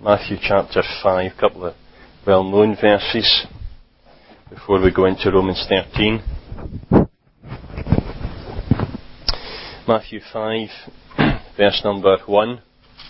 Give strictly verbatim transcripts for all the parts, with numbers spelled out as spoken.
Matthew chapter five, a couple of well-known verses before we go into Romans thirteen. Matthew five, verse number one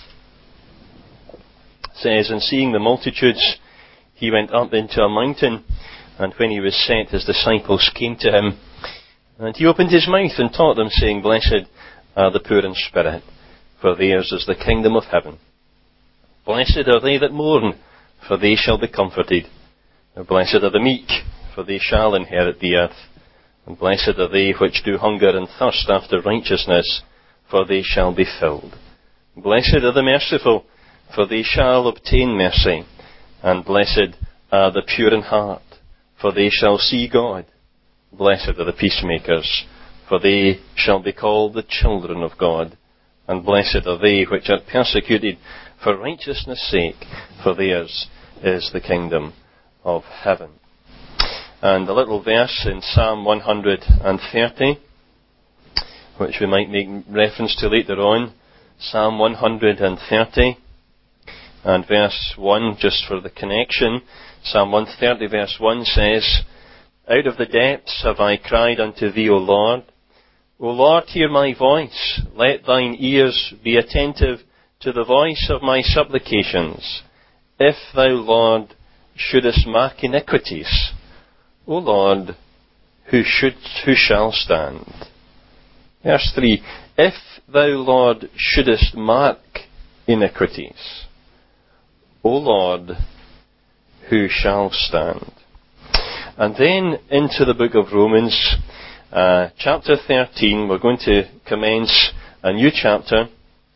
says, "And seeing the multitudes, he went up into a mountain, and when he was set, his disciples came to him. And he opened his mouth and taught them, saying, Blessed are the poor in spirit, for theirs is the kingdom of heaven. Blessed are they that mourn, for they shall be comforted. And blessed are the meek, for they shall inherit the earth. And blessed are they which do hunger and thirst after righteousness, for they shall be filled. Blessed are the merciful, for they shall obtain mercy. And blessed are the pure in heart, for they shall see God. Blessed are the peacemakers, for they shall be called the children of God. And blessed are they which are persecuted for righteousness' sake, for theirs is the kingdom of heaven." And a little verse in Psalm one hundred thirty, which we might make reference to later on. Psalm one hundred thirty, and verse one, just for the connection. Psalm one thirty, verse one says, "Out of the depths have I cried unto thee, O Lord. O Lord, hear my voice. Let thine ears be attentive to the voice of my supplications. If thou, Lord, shouldest mark iniquities, O Lord, who should, who shall stand?" Verse three, "If thou, Lord, shouldest mark iniquities, O Lord, who shall stand?" And then into the book of Romans, uh, chapter thirteen. We're going to commence a new chapter,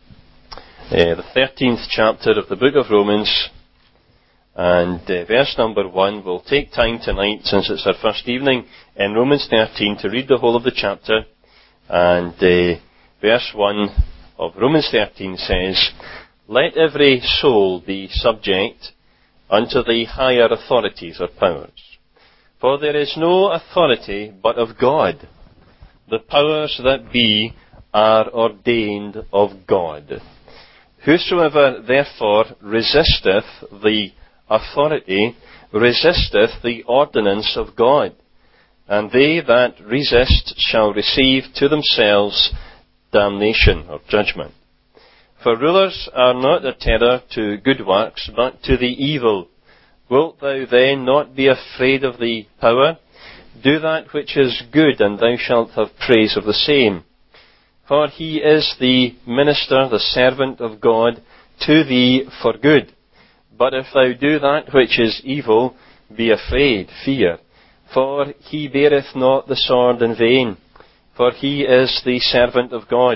uh, the thirteenth chapter of the book of Romans, and uh, verse number one. We'll take time tonight, since it's our first evening in Romans thirteen, to read the whole of the chapter. And uh, verse one of Romans thirteen says, "Let every soul be subject unto the higher authorities or powers. For there is no authority but of God. The powers that be are ordained of God. Whosoever therefore resisteth the authority resisteth the ordinance of God. And they that resist shall receive to themselves damnation," or judgment. "For rulers are not a terror to good works, but to the evil. Wilt thou then not be afraid of the power? Do that which is good, and thou shalt have praise of the same. For he is the minister, the servant of God, to thee for good. But if thou do that which is evil, be afraid, fear. For he beareth not the sword in vain. For he is the servant of God,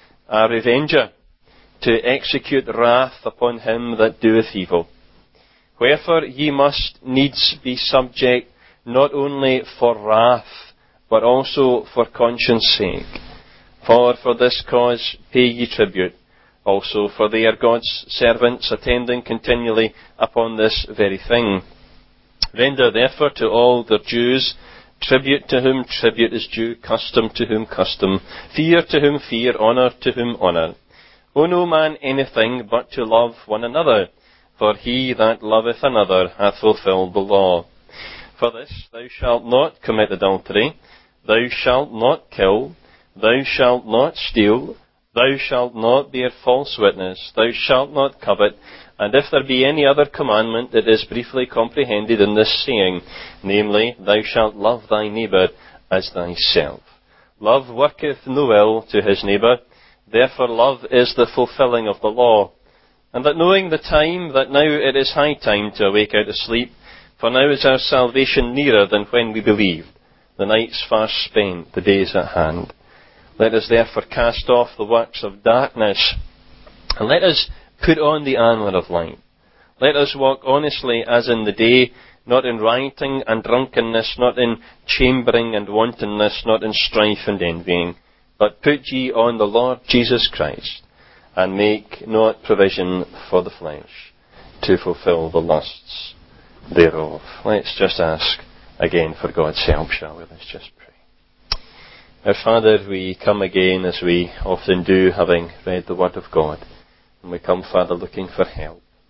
a revenger, to execute wrath upon him that doeth evil. Wherefore ye must needs be subject, not only for wrath, but also for conscience sake. For for this cause pay ye tribute, also for they are God's servants, attending continually upon this very thing. Render therefore to all their dues, tribute to whom tribute is due, custom to whom custom, fear to whom fear, honour to whom honour. Owe no man anything but to love one another, for he that loveth another hath fulfilled the law. For this, thou shalt not commit adultery, thou shalt not kill, thou shalt not steal, thou shalt not bear false witness, thou shalt not covet. And if there be any other commandment, it is briefly comprehended in this saying, namely, thou shalt love thy neighbour as thyself. Love worketh no ill to his neighbour, therefore love is the fulfilling of the law. And that knowing the time, that now it is high time to awake out of sleep, for now is our salvation nearer than when we believed. The night's far spent, the day is at hand. Let us therefore cast off the works of darkness, and let us put on the armour of light. Let us walk honestly as in the day, not in rioting and drunkenness, not in chambering and wantonness, not in strife and envying. But put ye on the Lord Jesus Christ, and make not provision for the flesh to fulfill the lusts thereof." Let's just ask again for God's help, shall we? Let's just pray. Our Father, we come again, as we often do, having read the Word of God. And we come, Father, looking for help.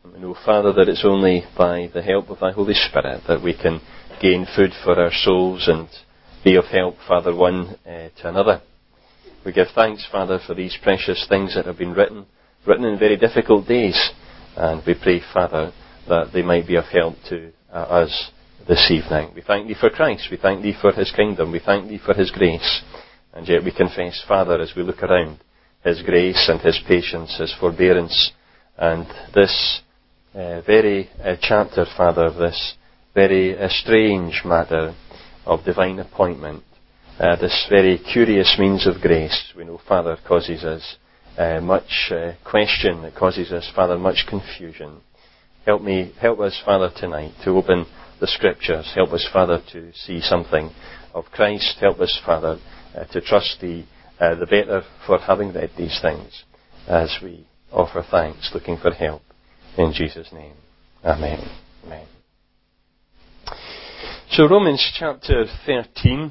We know, Father, that it's only by the help of thy Holy Spirit that we can gain food for our souls and be of help, Father, one uh, to another. We give thanks, Father, for these precious things that have been written, written in very difficult days. And we pray, Father, that they might be of help to uh, us this evening. We thank thee for Christ. We thank thee for his kingdom. We thank thee for his grace. And yet we confess, Father, as we look around, his grace and his patience, his forbearance, and this uh, very uh, chapter, Father, this very uh, strange matter of divine appointment, uh, this very curious means of grace, we know, Father, causes us uh, much uh, question. It causes us, Father, much confusion. Help me, help us, Father, tonight to open the Scriptures. Help us, Father, to see something of Christ. Help us, Father, uh, to trust thee uh, the better for having read these things as we offer thanks, looking for help. In Jesus' name. Amen. Amen. So Romans chapter thirteen.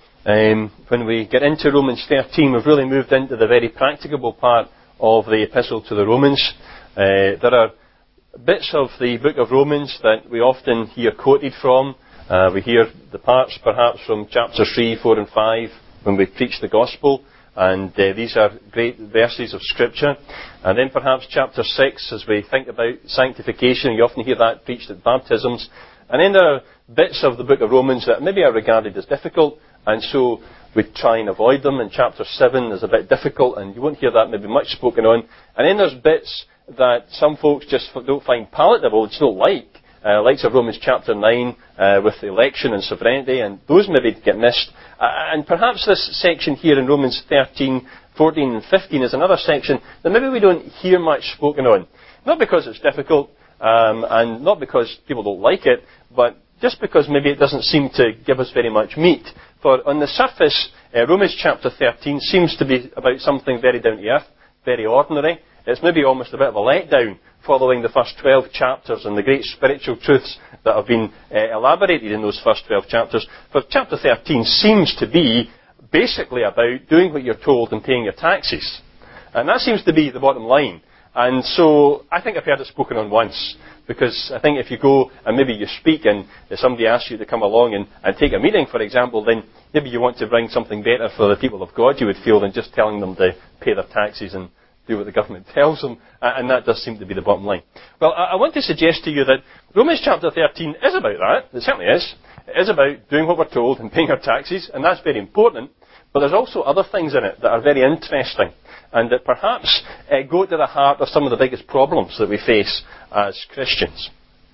Um, when we get into Romans thirteen, we've really moved into the very practicable part of the Epistle to the Romans. Uh, there are bits of the book of Romans that we often hear quoted from. Uh, we hear the parts perhaps from chapters three, four and five when we preach the gospel. And uh, these are great verses of Scripture. And then perhaps chapter six, as we think about sanctification, you often hear that preached at baptisms. And then there are bits of the book of Romans that maybe are regarded as difficult, and so we try and avoid them. And chapter seven is a bit difficult, and you won't hear that maybe much spoken on. And then there's bits that some folks just don't find palatable, just don't like. Uh, likes of Romans chapter nine uh, with election and sovereignty, and those maybe get missed. Uh, and perhaps this section here in Romans thirteen, fourteen and fifteen is another section that maybe we don't hear much spoken on. Not because it's difficult, um, and not because people don't like it, but just because maybe it doesn't seem to give us very much meat. For on the surface, uh, Romans chapter thirteen seems to be about something very down to earth, very ordinary. It's maybe almost a bit of a letdown following the first twelve chapters and the great spiritual truths that have been uh, elaborated in those first twelve chapters. For chapter thirteen seems to be basically about doing what you're told and paying your taxes. And that seems to be the bottom line. And so I think I've heard it spoken on once. Because I think if you go and maybe you speak and somebody asks you to come along and, and take a meeting, for example, then maybe you want to bring something better for the people of God, you would feel, than just telling them to pay their taxes and do what the government tells them, and that does seem to be the bottom line. Well, I want to suggest to you that Romans chapter thirteen is about that. It certainly is. It is about doing what we're told and paying our taxes, and that's very important. But there's also other things in it that are very interesting, and that perhaps uh, go to the heart of some of the biggest problems that we face as Christians.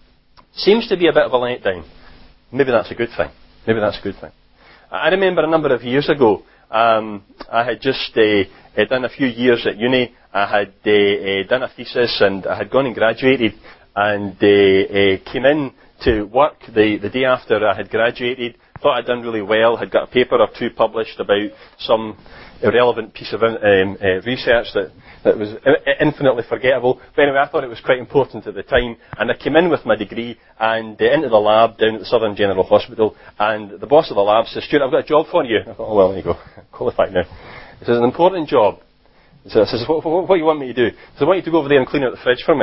Seems to be a bit of a letdown. Maybe that's a good thing. Maybe that's a good thing. I remember a number of years ago, um, I had just uh, done a few years at uni. I had uh, uh, done a thesis, and I had gone and graduated, and uh, uh, came in to work the, the day after I had graduated. Thought I'd done really well, had got a paper or two published about some irrelevant piece of um, uh, research that, that was infinitely forgettable. But anyway, I thought it was quite important at the time, and I came in with my degree and uh, into the lab down at the Southern General Hospital, and the boss of the lab says, "Stuart, I've got a job for you." I thought, "Oh, well, there you go. Qualified now." He says, "An important job." He says, what, what, what do you want me to do?" He says, "I want you to go over there and clean out the fridge for me."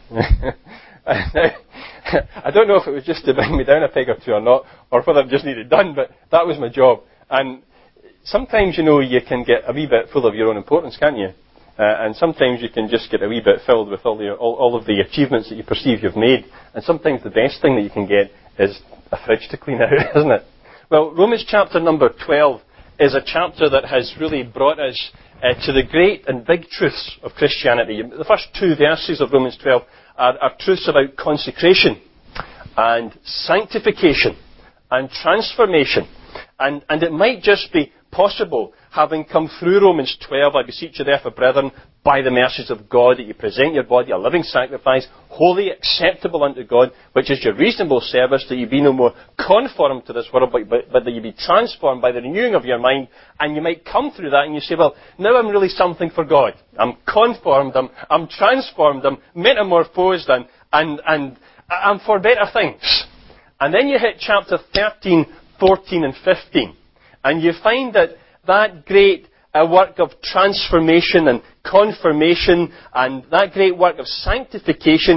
I don't know if it was just to bring me down a peg or two or not, or whether it just needed done, but that was my job. And sometimes, you know, you can get a wee bit full of your own importance, can't you? Uh, and sometimes you can just get a wee bit filled with all, the, all, all of the achievements that you perceive you've made. And sometimes the best thing that you can get is a fridge to clean out, isn't it? Well, Romans chapter number twelve is a chapter that has really brought us uh, to the great and big truths of Christianity. The first two verses of Romans twelve are, are truths about consecration and sanctification and transformation. And, and it might just be possible, having come through Romans twelve, I beseech you therefore, brethren, by the mercies of God, that you present your body a living sacrifice, wholly acceptable unto God, which is your reasonable service, that you be no more conformed to this world, but, but, but that you be transformed by the renewing of your mind. And you might come through that and you say, well, now I'm really something for God. I'm conformed, I'm, I'm transformed, I'm metamorphosed, and, and, and I'm for better things. And then you hit chapter thirteen, fourteen and fifteen. And you find that that great uh, work of transformation and confirmation and that great work of sanctification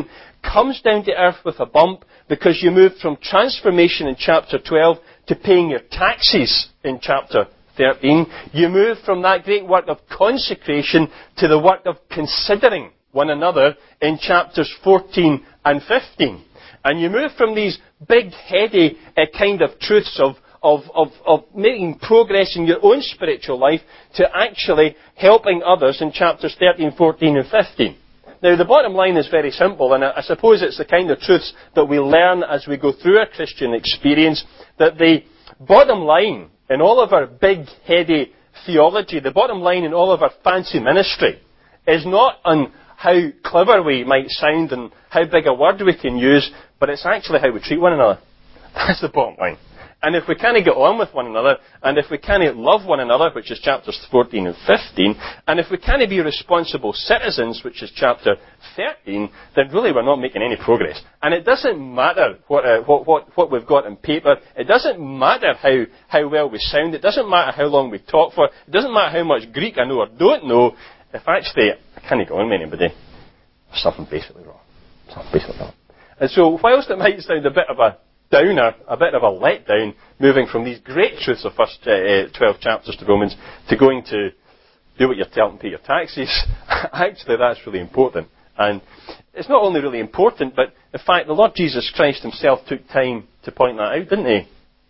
comes down to earth with a bump because you moved from transformation in chapter twelve to paying your taxes in chapter thirteen. You move from that great work of consecration to the work of considering one another in chapters fourteen and fifteen. And you move from these big, heady uh, kind of truths of, of, of, of making progress in your own spiritual life to actually helping others in chapters thirteen, fourteen and fifteen. Now, the bottom line is very simple, and I, I suppose it's the kind of truths that we learn as we go through our Christian experience, that the bottom line in all of our big, heady theology, the bottom line in all of our fancy ministry, is not on how clever we might sound and how big a word we can use, but it's actually how we treat one another. That's the bottom line. And if we can't get on with one another, and if we can't love one another, which is chapters fourteen and fifteen, and if we can't be responsible citizens, which is chapter thirteen, then really we're not making any progress. And it doesn't matter what, uh, what, what, what we've got on paper. It doesn't matter how, how well we sound. It doesn't matter how long we talk for. It doesn't matter how much Greek I know or don't know. If actually I can't get on with anybody, there's something basically wrong. Something basically wrong. And so, whilst it might sound a bit of a downer, a bit of a letdown, moving from these great truths of first uh, twelve chapters to Romans to going to do what you're told and pay your taxes, actually that's really important. And it's not only really important, but in fact the Lord Jesus Christ himself took time to point that out, didn't he?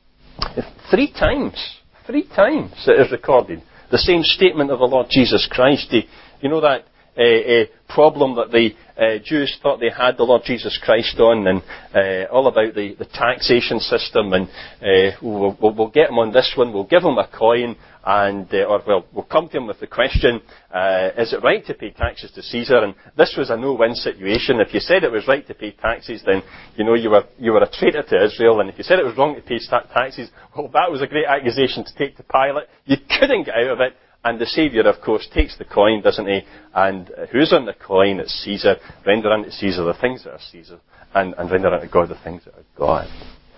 Three times. Three times it is recorded. The same statement of the Lord Jesus Christ. He, you know that uh, uh, problem that the uh, Jews thought they had the Lord Jesus Christ on, and uh, all about the, the taxation system, and uh, we'll, we'll, we'll get him on this one, we'll give him a coin, and uh, or well, we'll come to him with the question, uh, is it right to pay taxes to Caesar? And this was a no-win situation. If you said it was right to pay taxes, then you know you were you were a traitor to Israel, and if you said it was wrong to pay taxes, well, that was a great accusation to take to Pilate. You couldn't get out of it. And the Saviour, of course, takes the coin, doesn't he? And who's on the coin? It's Caesar. Render unto Caesar the things that are Caesar, and, and render unto God the things that are God.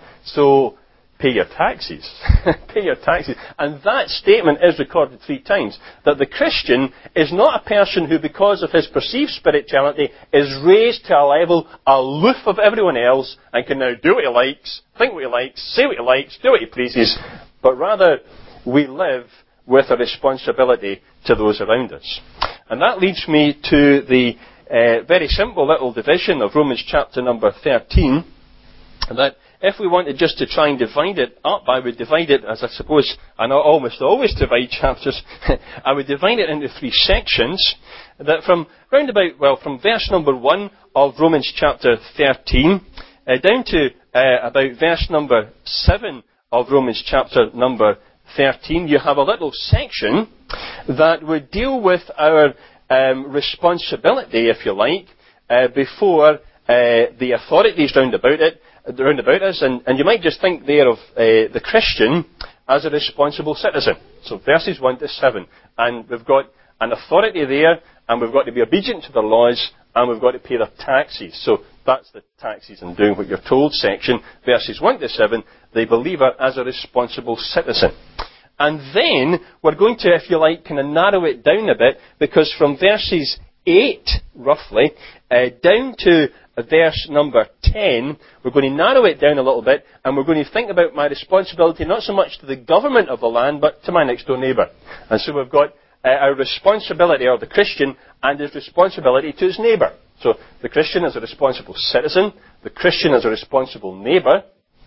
So, pay your taxes. Pay your taxes. And that statement is recorded three times. That the Christian is not a person who, because of his perceived spirituality, is raised to a level aloof of everyone else and can now do what he likes, think what he likes, say what he likes, do what he pleases. But rather, we live with a responsibility to those around us. And that leads me to the uh, very simple little division of Romans chapter number thirteen, that if we wanted just to try and divide it up, I would divide it, as I suppose I almost always divide chapters, I would divide it into three sections, that from round about, well, from verse number one of Romans chapter thirteen, uh, down to uh, about verse number seven of Romans chapter number thirteen, you have a little section that would deal with our um, responsibility, if you like, uh, before uh, the authorities round about it, round about us, and, and you might just think there of uh, the Christian as a responsible citizen. So verses one to seven, and we've got an authority there, and we've got to be obedient to the laws, and we've got to pay their taxes. So that's the taxes and doing what you're told section. Verses one to seven, the believer as a responsible citizen. And then we're going to, if you like, kind of narrow it down a bit, because from verses eight, roughly, uh, down to verse number ten, we're going to narrow it down a little bit, and we're going to think about my responsibility not so much to the government of the land, but to my next door neighbour. And so we've got uh, our responsibility, or the Christian, and his responsibility to his neighbour. So the Christian is a responsible citizen, the Christian is a responsible neighbour,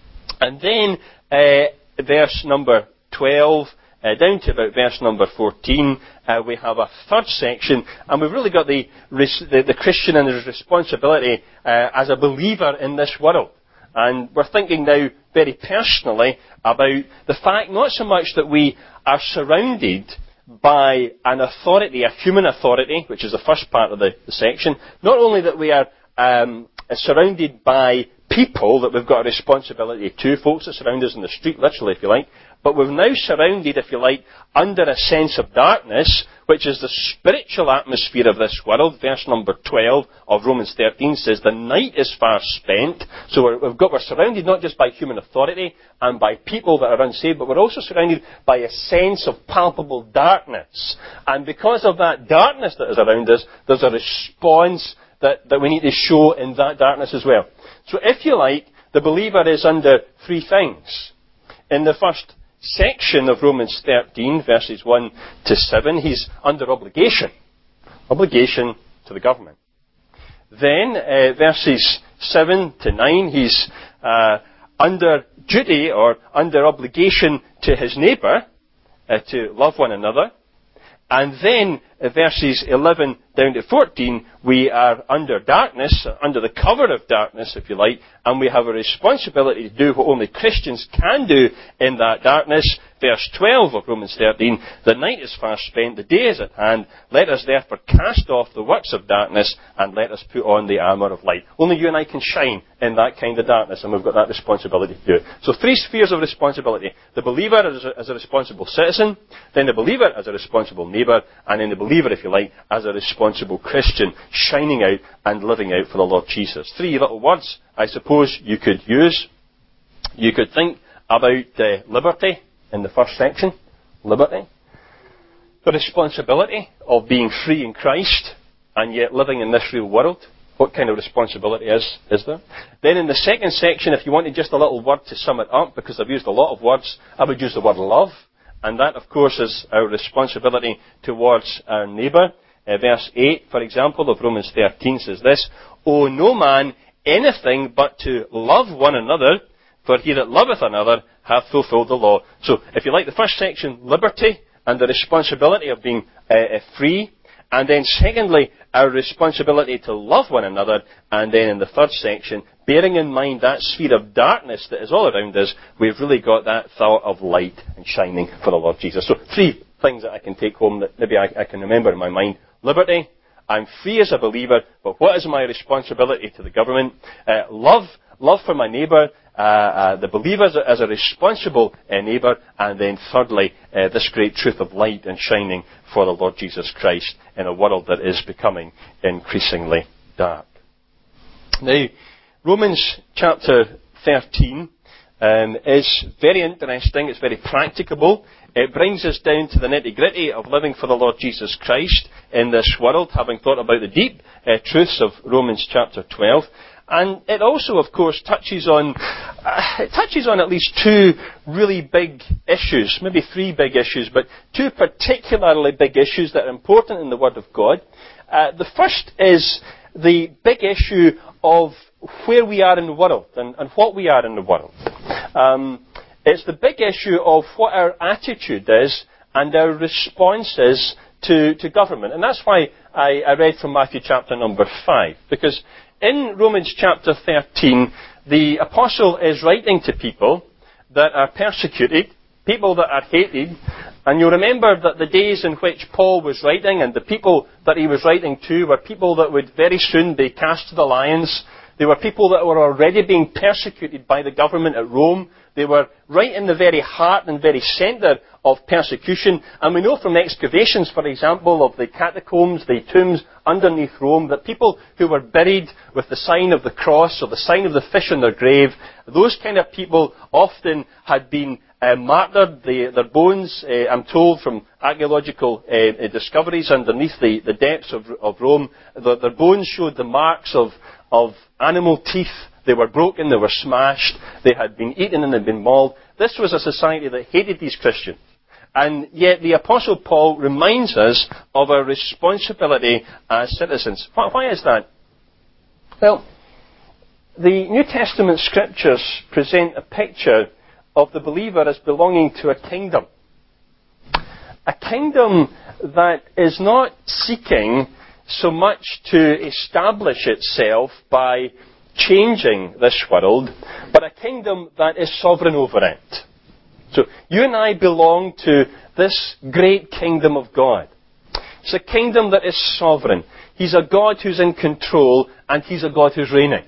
and then uh, verse number twelve, uh, down to about verse number fourteen, uh, we have a third section, and we've really got the, the, the Christian and his responsibility uh, as a believer in this world. And we're thinking now very personally about the fact not so much that we are surrounded by an authority, a human authority, which is the first part of the, the section, not only that we are um, surrounded by people that we've got a responsibility to, folks that surround us in the street, literally, if you like, but we're now surrounded, if you like, under a sense of darkness, which is the spiritual atmosphere of this world. Verse number twelve of Romans thirteen says, the night is far spent. So we're, we've got, we're surrounded not just by human authority and by people that are unsaved, but we're also surrounded by a sense of palpable darkness. And because of that darkness that is around us, there's a response that, that we need to show in that darkness as well. So if you like, the believer is under three things. In the first section of Romans thirteen, verses one to seven, he's under obligation. Obligation to the government. Then, uh, verses seven to nine, he's uh, under duty or under obligation to his neighbour, uh, to love one another. And then, uh, verses eleven down to fourteen, we are under darkness, under the cover of darkness, if you like, and we have a responsibility to do what only Christians can do in that darkness. Verse twelve of Romans thirteen, the night is fast spent, the day is at hand. Let us therefore cast off the works of darkness and let us put on the armour of light. Only you and I can shine in that kind of darkness, and we've got that responsibility to do it. So three spheres of responsibility. The believer as a, as a responsible citizen, then the believer as a responsible neighbour, and then the believer, if you like, as a responsible Christian, shining out and living out for the Lord Jesus. Three little words, I suppose, you could use. You could think about uh, liberty. In the first section, liberty. The responsibility of being free in Christ and yet living in this real world. What kind of responsibility is, is there? Then in the second section, if you wanted just a little word to sum it up, because I've used a lot of words, I would use the word love. And that, of course, is our responsibility towards our neighbour. Uh, verse eight, for example, of Romans thirteen says this, owe no man anything but to love one another, for he that loveth another hath fulfilled the law. So, if you like, the first section, liberty and the responsibility of being uh, free. And then secondly, our responsibility to love one another. And then in the third section, bearing in mind that sphere of darkness that is all around us, we've really got that thought of light and shining for the Lord Jesus. So, three things that I can take home that maybe I, I can remember in my mind. Liberty. I'm free as a believer, but what is my responsibility to the government? Uh, love. Love for my neighbour, uh, uh, the believer as a, as a responsible uh, neighbour, and then thirdly, uh, this great truth of light and shining for the Lord Jesus Christ in a world that is becoming increasingly dark. Now, Romans chapter thirteen um, is very interesting. It's very practicable. It brings us down to the nitty-gritty of living for the Lord Jesus Christ in this world, having thought about the deep uh, truths of Romans chapter twelve. And it also, of course, touches on uh, it touches on at least two really big issues, maybe three big issues, but two particularly big issues that are important in the Word of God. Uh, the first is the big issue of where we are in the world and, and what we are in the world. Um, it's the big issue of what our attitude is and our response is to, to government. And that's why I, I read from Matthew chapter number five, because in Romans chapter thirteen, the apostle is writing to people that are persecuted, people that are hated, and you'll remember that the days in which Paul was writing and the people that he was writing to were people that would very soon be cast to the lions. They were people that were already being persecuted by the government at Rome. They were right in the very heart and very centre of persecution. And we know from excavations, for example, of the catacombs, the tombs underneath Rome, that people who were buried with the sign of the cross or the sign of the fish on their grave, those kind of people often had been uh, martyred. They, their bones, uh, I'm told from archaeological uh, discoveries underneath the, the depths of, of Rome, the, their bones showed the marks of, of animal teeth. They were broken, they were smashed, they had been eaten and had been mauled. This was a society that hated these Christians. And yet the Apostle Paul reminds us of our responsibility as citizens. Why is that? Well, the New Testament scriptures present a picture of the believer as belonging to a kingdom. A kingdom that is not seeking so much to establish itself by changing this world, but a kingdom that is sovereign over it. So, you and I belong to this great kingdom of God. It's a kingdom that is sovereign. He's a God who's in control, and He's a God who's reigning.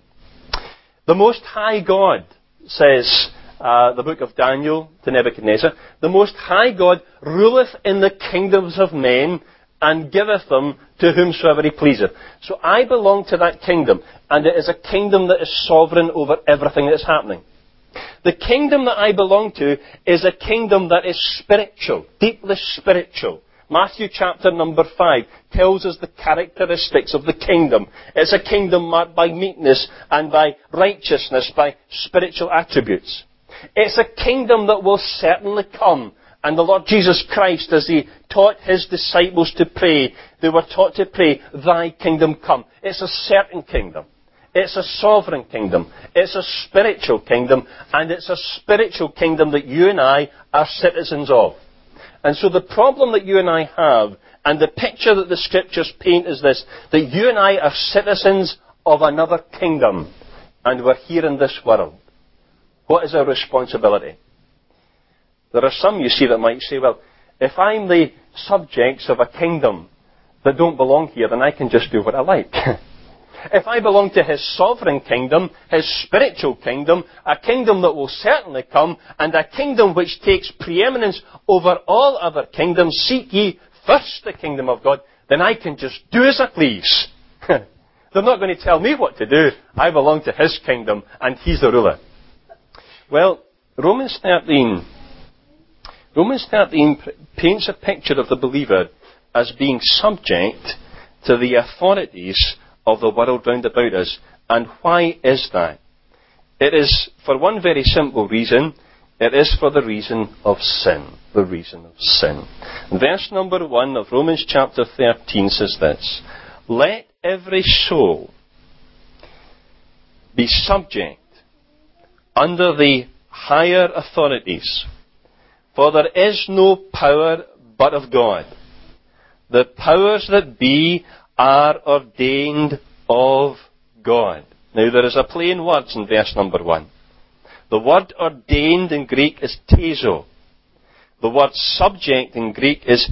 The Most High God, says uh, the book of Daniel to Nebuchadnezzar, the Most High God ruleth in the kingdoms of men, and giveth them to whomsoever He pleaseth. So I belong to that kingdom, and it is a kingdom that is sovereign over everything that is happening. The kingdom that I belong to is a kingdom that is spiritual, deeply spiritual. Matthew chapter number five tells us the characteristics of the kingdom. It's a kingdom marked by meekness and by righteousness, by spiritual attributes. It's a kingdom that will certainly come. And the Lord Jesus Christ, as He taught His disciples to pray, they were taught to pray, Thy kingdom come. It's a certain kingdom. It's a sovereign kingdom. It's a spiritual kingdom. And it's a spiritual kingdom that you and I are citizens of. And so the problem that you and I have, and the picture that the Scriptures paint is this, that you and I are citizens of another kingdom, and we're here in this world. What is our responsibility? There are some, you see, that might say, well, if I'm the subjects of a kingdom that don't belong here, then I can just do what I like. If I belong to His sovereign kingdom, His spiritual kingdom, a kingdom that will certainly come, and a kingdom which takes preeminence over all other kingdoms, seek ye first the kingdom of God, then I can just do as I please. They're not going to tell me what to do. I belong to His kingdom, and He's the ruler. Well, Romans thirteen, Romans thirteen paints a picture of the believer as being subject to the authorities of the world round about us. And why is that? It is for one very simple reason. It is for the reason of sin. The reason of sin. Verse number one of Romans chapter thirteen says this: Let every soul be subject under the higher authorities, for there is no power but of God. The powers that be are ordained of God. Now there is a play in words in verse number one. The word ordained in Greek is tezo. The word subject in Greek is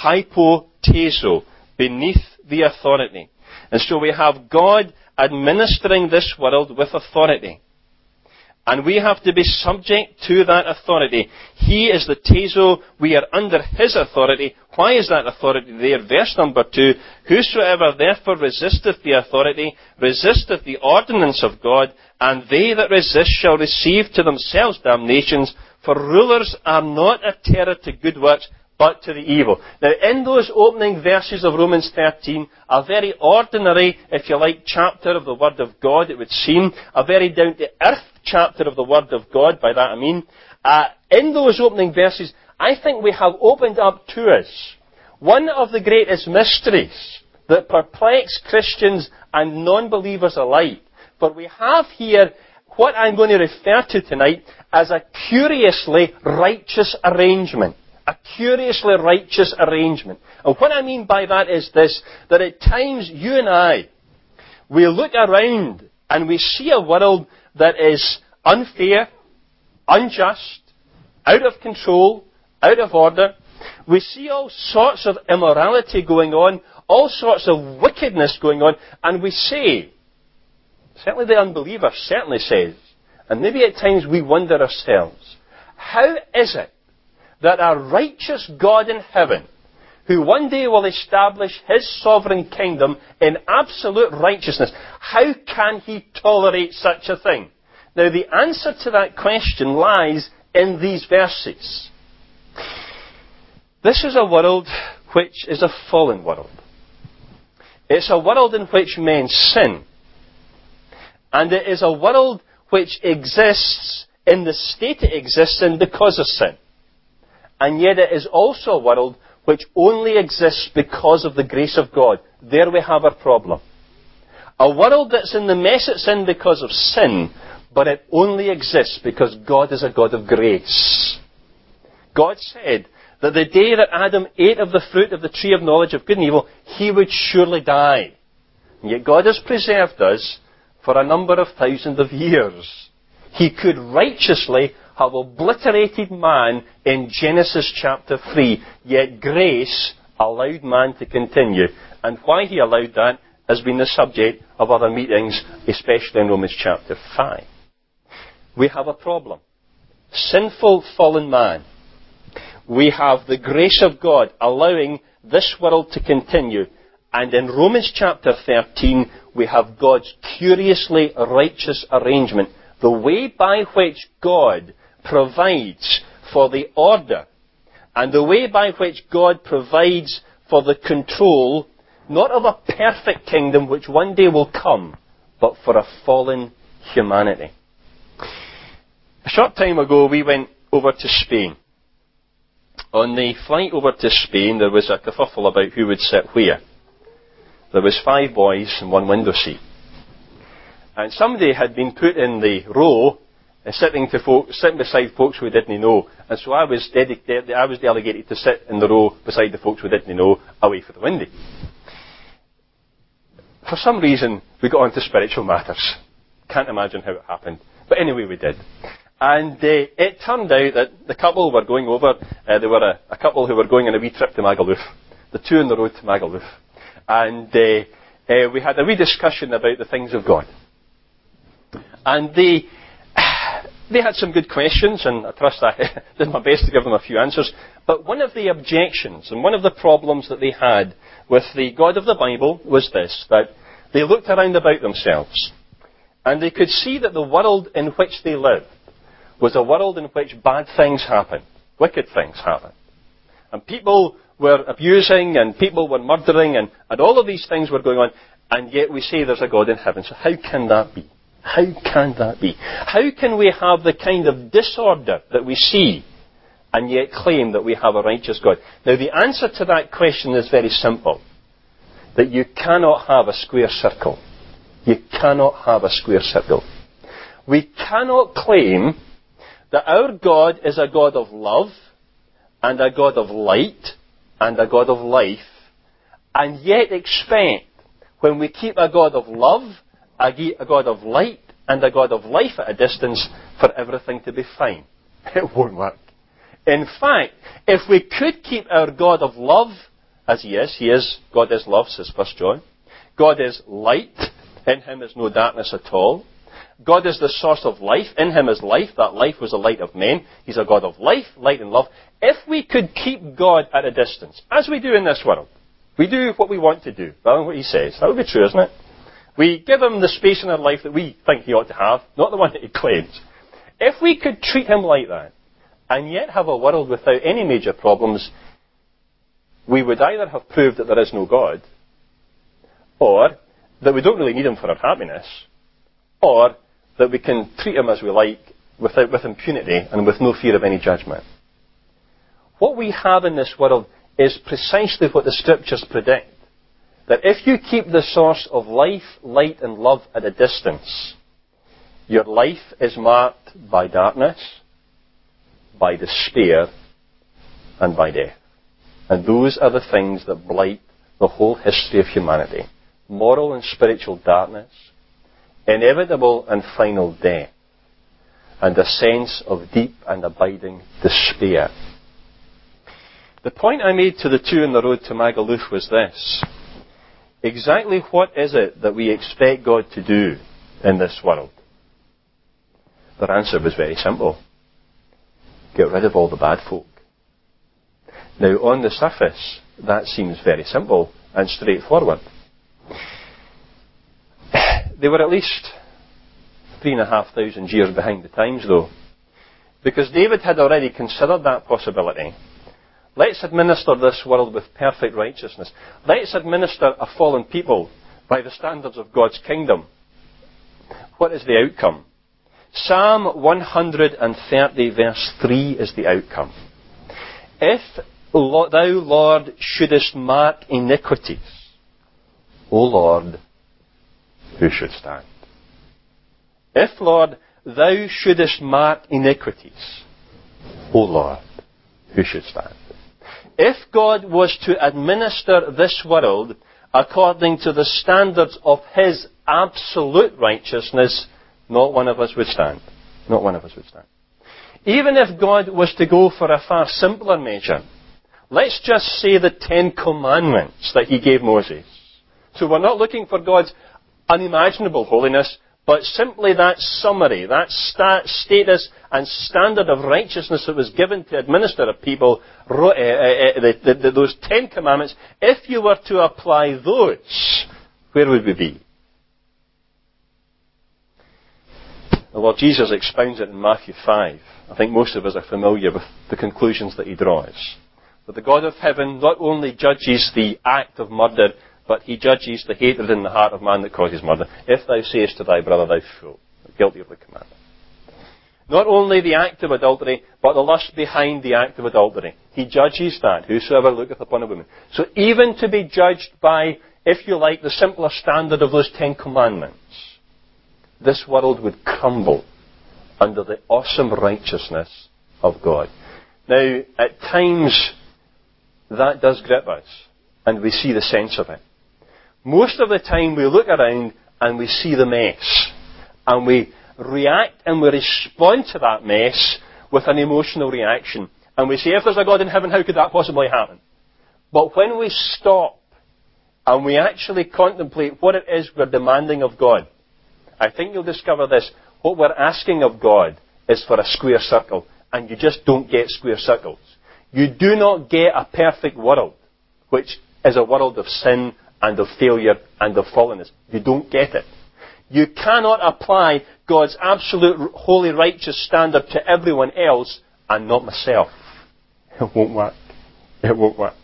hypotezo, beneath the authority. And so we have God administering this world with authority. And we have to be subject to that authority. He is the tezo. We are under His authority. Why is that authority there? Verse number two, Whosoever therefore resisteth the authority, resisteth the ordinance of God, and they that resist shall receive to themselves damnations, for rulers are not a terror to good works, but to the evil. Now, in those opening verses of Romans thirteen, a very ordinary, if you like, chapter of the Word of God, it would seem, a very down-to-earth chapter of the Word of God, by that I mean, uh, in those opening verses, I think we have opened up to us one of the greatest mysteries that perplex Christians and non-believers alike. For we have here what I'm going to refer to tonight as a curiously righteous arrangement. A curiously righteous arrangement. And what I mean by that is this, that at times you and I, we look around and we see a world that is unfair, unjust, out of control, out of order. We see all sorts of immorality going on, all sorts of wickedness going on, and we say, certainly the unbeliever certainly says, and maybe at times we wonder ourselves, how is it that a righteous God in heaven, who one day will establish His sovereign kingdom in absolute righteousness, how can He tolerate such a thing? Now, the answer to that question lies in these verses. This is a world which is a fallen world. It's a world in which men sin. And it is a world which exists in the state it exists in because of sin. And yet it is also a world which only exists because of the grace of God. There we have our problem. A world that's in the mess it's in because of sin, but it only exists because God is a God of grace. God said that the day that Adam ate of the fruit of the tree of knowledge of good and evil, he would surely die. And yet God has preserved us for a number of thousands of years. He could righteously have obliterated man in Genesis chapter three, yet grace allowed man to continue. And why He allowed that has been the subject of other meetings, especially in Romans chapter five. We have a problem. Sinful, fallen man. We have the grace of God allowing this world to continue. And in Romans chapter thirteen, we have God's curiously righteous arrangement. The way by which God provides for the order and the way by which God provides for the control, not of a perfect kingdom which one day will come, but for a fallen humanity. A short time ago, we went over to Spain. On the flight over to Spain, there was a kerfuffle about who would sit where. There was five boys and one window seat. And somebody had been put in the row, uh, sitting, to folk, sitting beside folks we didn't know. And so I was, dedicated, I was delegated to sit in the row beside the folks we didn't know, away from the window. For some reason, we got onto spiritual matters. Can't imagine how it happened. But anyway, we did. And uh, it turned out that the couple were going over, uh, there were a, a couple who were going on a wee trip to Magaluf. The two on the road to Magaluf. And uh, uh, we had a wee discussion about the things of God. And they, they had some good questions, and I trust I did my best to give them a few answers. But one of the objections and one of the problems that they had with the God of the Bible was this, that they looked around about themselves and they could see that the world in which they lived was a world in which bad things happened, wicked things happened. And people were abusing and people were murdering and, and all of these things were going on, and yet we say there's a God in heaven. So how can that be? How can that be? How can we have the kind of disorder that we see and yet claim that we have a righteous God? Now, the answer to that question is very simple. That you cannot have a square circle. You cannot have a square circle. We cannot claim that our God is a God of love and a God of light and a God of life, and yet expect, when we keep a God of love, a God of light, and a God of life at a distance, for everything to be fine. It won't work. In fact, if we could keep our God of love, as He is, He is, God is love, says First John. God is light, in Him is no darkness at all. God is the source of life, in Him is life, that life was the light of men. He's a God of life, light and love. If we could keep God at a distance, as we do in this world, we do what we want to do, rather than what He says. That would be true, isn't it? We give Him the space in our life that we think He ought to have, not the one that He claims. If we could treat Him like that, and yet have a world without any major problems, we would either have proved that there is no God, or that we don't really need Him for our happiness, or that we can treat Him as we like, without, with impunity and with no fear of any judgment. What we have in this world is precisely what the Scriptures predict. That if you keep the source of life, light and love at a distance, your life is marked by darkness, by despair, and by death. And those are the things that blight the whole history of humanity. Moral and spiritual darkness, inevitable and final death, and a sense of deep and abiding despair. The point I made to the two on the road to Magaluf was this. Exactly what is it that we expect God to do in this world? Their answer was very simple. Get rid of all the bad folk. Now, on the surface, that seems very simple and straightforward. They were at least three and a half thousand years behind the times, though, because David had already considered that possibility. Let's administer this world with perfect righteousness. Let's administer a fallen people by the standards of God's kingdom. What is the outcome? Psalm one thirty verse three is the outcome. If thou, Lord, shouldest mark iniquities, O Lord, who should stand? If, Lord, thou shouldest mark iniquities, O Lord, who should stand? If God was to administer this world according to the standards of His absolute righteousness, not one of us would stand. Not one of us would stand. Even if God was to go for a far simpler measure, let's just say the Ten Commandments that He gave Moses. So we're not looking for God's unimaginable holiness, but simply that summary, that sta- status and standard of righteousness that was given to administer a people, ro- uh, uh, the, the, the, those Ten Commandments, if you were to apply those, where would we be? The Lord Jesus expounds it in Matthew five. I think most of us are familiar with the conclusions that He draws. That the God of heaven not only judges the act of murder, but he judges the hatred in the heart of man that causes murder. If thou sayest to thy brother, thou fool, guilty of the commandment. Not only the act of adultery, but the lust behind the act of adultery. He judges that, whosoever looketh upon a woman. So even to be judged by, if you like, the simpler standard of those Ten Commandments, this world would crumble under the awesome righteousness of God. Now, at times, that does grip us, and we see the sense of it. Most of the time we look around and we see the mess, and we react and we respond to that mess with an emotional reaction. And we say, if there's a God in heaven, how could that possibly happen? But when we stop and we actually contemplate what it is we're demanding of God, I think you'll discover this. What we're asking of God is for a square circle, and you just don't get square circles. You do not get a perfect world, which is a world of sin and of failure and of fallenness. You don't get it. You cannot apply God's absolute holy righteous standard to everyone else and not myself. It won't work. It won't work.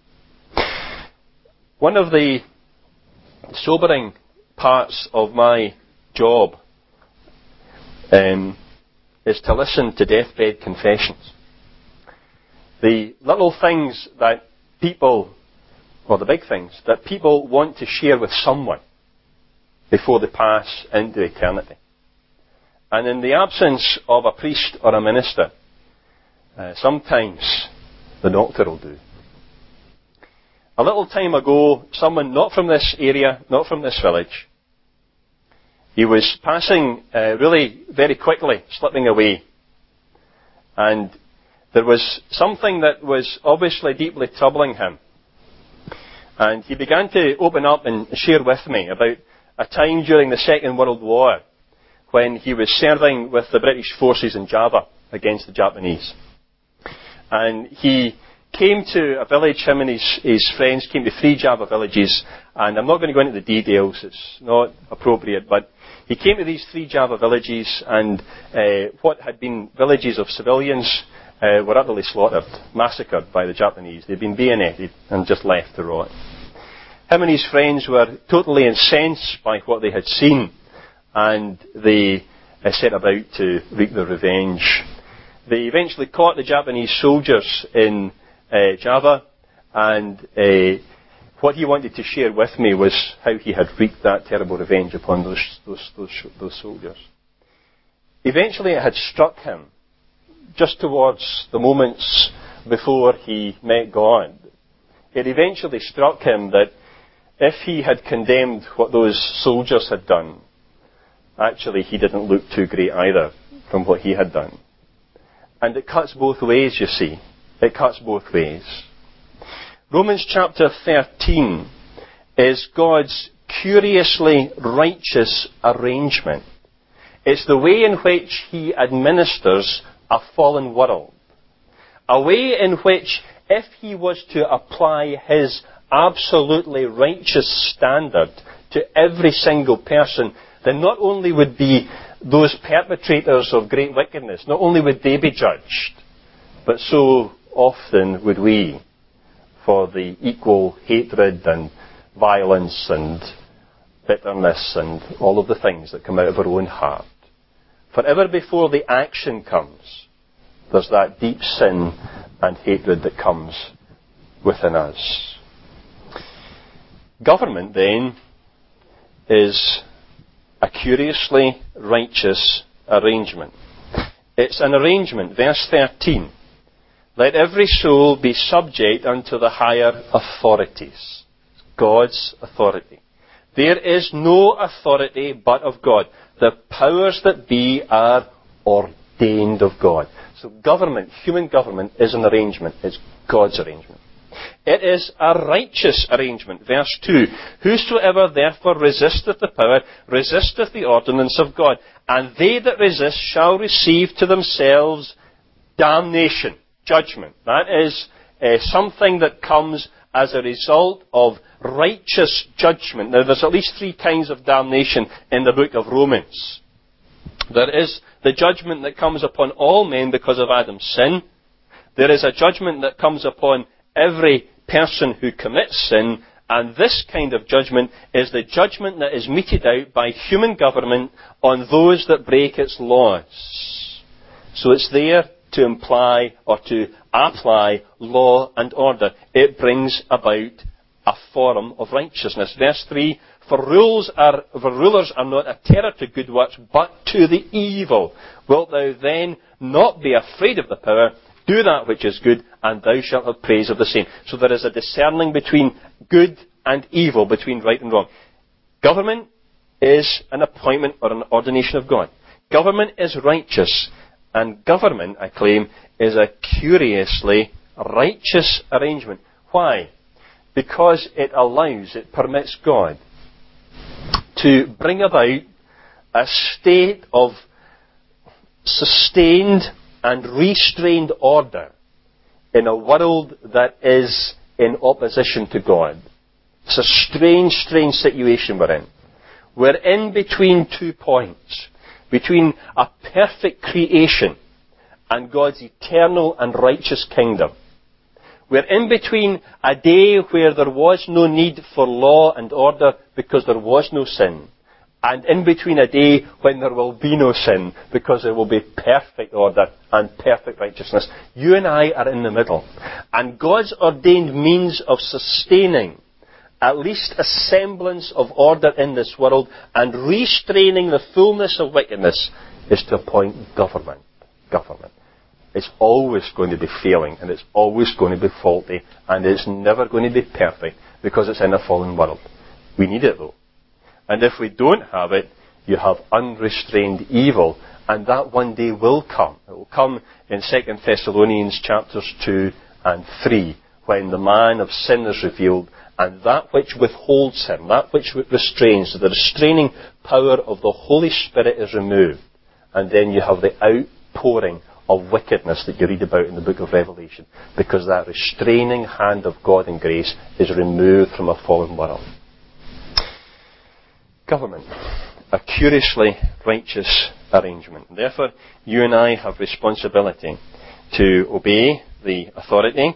One of the sobering parts of my job um, is to listen to deathbed confessions. The little things that people, or the big things, that people want to share with someone before they pass into eternity. And in the absence of a priest or a minister, uh, sometimes the doctor will do. A little time ago, someone not from this area, not from this village, he was passing uh, really very quickly, slipping away. And there was something that was obviously deeply troubling him. And he began to open up and share with me about a time during the Second World War when he was serving with the British forces in Java against the Japanese. And he came to a village, him and his, his friends came to three Java villages, and I'm not going to go into the details, it's not appropriate, but he came to these three Java villages, and uh, what had been villages of civilians uh, were utterly slaughtered, massacred by the Japanese. They'd been bayoneted and just left to rot. Him and his friends were totally incensed by what they had seen, and they uh, set about to wreak their revenge. They eventually caught the Japanese soldiers in uh, Java, and uh, what he wanted to share with me was how he had wreaked that terrible revenge upon those, those, those, those soldiers. Eventually it had struck him, just towards the moments before he met God, it eventually struck him that if he had condemned what those soldiers had done, actually he didn't look too great either from what he had done. And it cuts both ways, you see. It cuts both ways. Romans chapter thirteen is God's curiously righteous arrangement. It's the way in which he administers a fallen world. A way in which, if he was to apply his absolutely righteous standard to every single person, then not only would be those perpetrators of great wickedness, not only would they be judged, but so often would we, for the equal hatred and violence and bitterness and all of the things that come out of our own heart. For ever before the action comes, there's that deep sin and hatred that comes within us. Government, then, is a curiously righteous arrangement. It's an arrangement, verse thirteen. Let every soul be subject unto the higher authorities. God's authority. There is no authority but of God. The powers that be are ordained of God. So government, human government, is an arrangement. It's God's arrangement. It is a righteous arrangement. Verse two. Whosoever therefore resisteth the power, resisteth the ordinance of God. And they that resist shall receive to themselves damnation, judgment. That is uh, something that comes as a result of righteous judgment. Now, there's at least three kinds of damnation in the book of Romans. There is the judgment that comes upon all men because of Adam's sin. There is a judgment that comes upon every person who commits sin, and this kind of judgment is the judgment that is meted out by human government on those that break its laws. So it's there to imply or to apply law and order. It brings about a form of righteousness. Verse three, for rules are, for rulers are not a terror to good works, but to the evil. Wilt thou then not be afraid of the power? Do that which is good, and thou shalt have praise of the same. So there is a discerning between good and evil, between right and wrong. Government is an appointment or an ordination of God. Government is righteous. And government, I claim, is a curiously righteous arrangement. Why? Because it allows, it permits God to bring about a state of sustained and restrained order in a world that is in opposition to God. It's a strange, strange situation we're in. We're in between two points. Between a perfect creation and God's eternal and righteous kingdom. We're in between a day where there was no need for law and order because there was no sin, and in between a day when there will be no sin because there will be perfect order and perfect righteousness. You and I are in the middle. And God's ordained means of sustaining at least a semblance of order in this world and restraining the fullness of wickedness is to appoint government. Government. It's always going to be failing, and it's always going to be faulty, and it's never going to be perfect because it's in a fallen world. We need it though. And if we don't have it, you have unrestrained evil, and that one day will come. It will come in Second Thessalonians chapters two and three, when the man of sin is revealed, and that which withholds him, that which restrains, the restraining power of the Holy Spirit is removed. And then you have the outpouring of wickedness that you read about in the book of Revelation, because that restraining hand of God in grace is removed from a fallen world. Government, a curiously righteous arrangement. Therefore, you and I have responsibility to obey the authority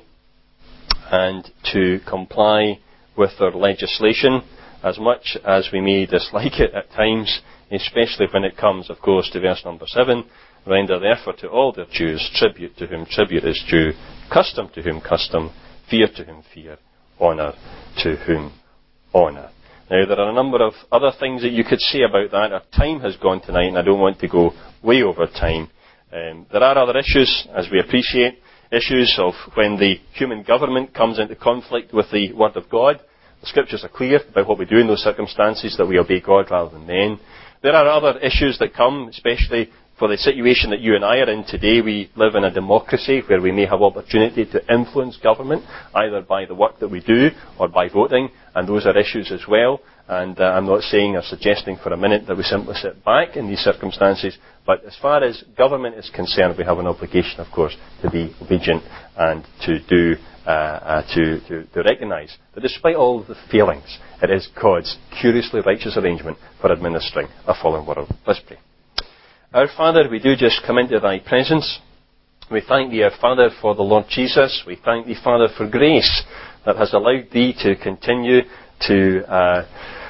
and to comply with their legislation, as much as we may dislike it at times, especially when it comes, of course, to verse number seven. Render therefore to all their dues tribute to whom tribute is due, custom to whom custom, fear to whom fear, honour to whom honour. Now, there are a number of other things that you could say about that. Our time has gone tonight, and I don't want to go way over time. Um, there are other issues, as we appreciate, issues of when the human government comes into conflict with the Word of God. The Scriptures are clear about what we do in those circumstances, that we obey God rather than men. There are other issues that come, especially for the situation that you and I are in today. We live in a democracy where we may have opportunity to influence government, either by the work that we do or by voting, and those are issues as well. And uh, I'm not saying or suggesting for a minute that we simply sit back in these circumstances, but as far as government is concerned, we have an obligation, of course, to be obedient and to do, uh, uh, to, to, to recognise that despite all of the failings, it is God's curiously righteous arrangement for administering a fallen world. Let's pray. Our Father, we do just come into Thy presence. We thank Thee, our Father, for the Lord Jesus. We thank Thee, Father, for grace that has allowed Thee to continue to uh,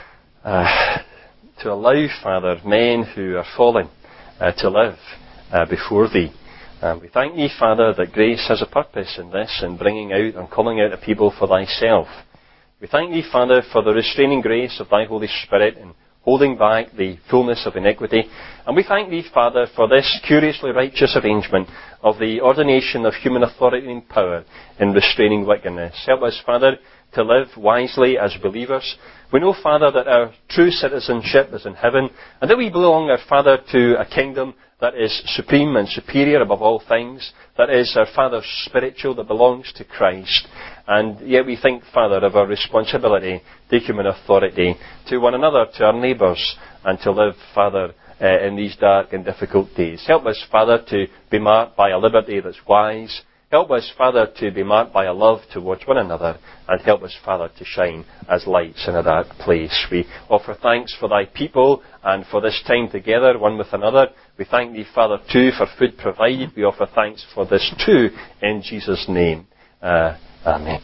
uh, to allow, Father, men who are fallen uh, to live uh, before Thee. And we thank Thee, Father, that grace has a purpose in this, in bringing out and calling out a people for Thyself. We thank Thee, Father, for the restraining grace of Thy Holy Spirit and holding back the fullness of iniquity. And we thank Thee, Father, for this curiously righteous arrangement of the ordination of human authority and power in restraining wickedness. Help us, Father, to live wisely as believers. We know, Father, that our true citizenship is in heaven, and that we belong, our Father, to a kingdom that is supreme and superior above all things, that is, our Father, spiritual, that belongs to Christ. And yet we think, Father, of our responsibility to human authority, to one another, to our neighbours, and to live, Father, uh, in these dark and difficult days. Help us, Father, to be marked by a liberty that's wise. Help us, Father, to be marked by a love towards one another, and help us, Father, to shine as lights in a dark place. We offer thanks for Thy people and for this time together, one with another. We thank Thee, Father, too, for food provided. We offer thanks for this too, in Jesus' name. Uh, amen.